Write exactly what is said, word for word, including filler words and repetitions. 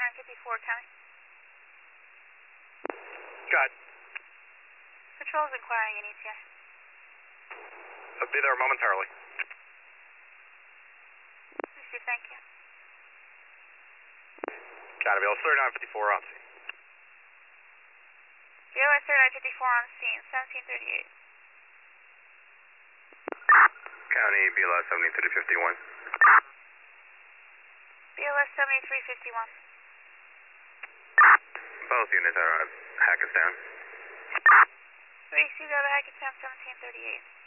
nine fifty-four, County. Got it. Patrol's inquiring an E T I. I'll be there momentarily. Receive, thank you. County, thirty-nine fifty-four on scene. B O S thirty-nine fifty-four on scene, seventeen thirty-eight. County, B L S seventy-three fifty-one. B L S seventy-three fifty-one. Both units are uh, Hackettstown. Three, C W Hackettstown, seventeen thirty-eight.